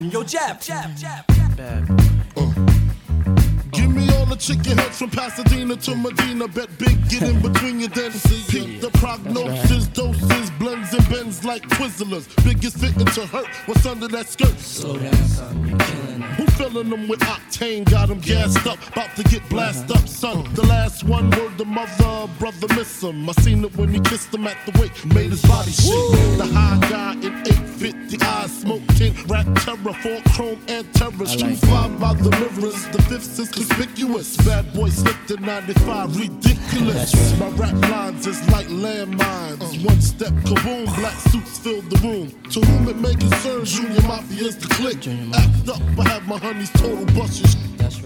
Yo, Jab. Bad. Give me all the chicken heads from Pasadena to Medina. Bet big, get in between you then. Peep the prognosis, doses, blends and bends like Twizzlers. Biggest fitting to hurt, what's under that skirt? Slow down, son, you're killing it. Who filling them with octane? Got them gassed up, about to get blasted up, son. The last one, word the mother, brother miss him. I seen it when he kissed him at the wake, made his body shake. The high guy in 850 eyes, smoke tint, rap terror, four chrome and terrors. True five by the mirrors, the fifth is conspicuous. Bad boy slipped in 95, ridiculous. My rap lines is like landmines. One step, kaboom, black suits fill the room. To whom it may concern, Junior Mafia's the click. Act up, I have my honeys total busters.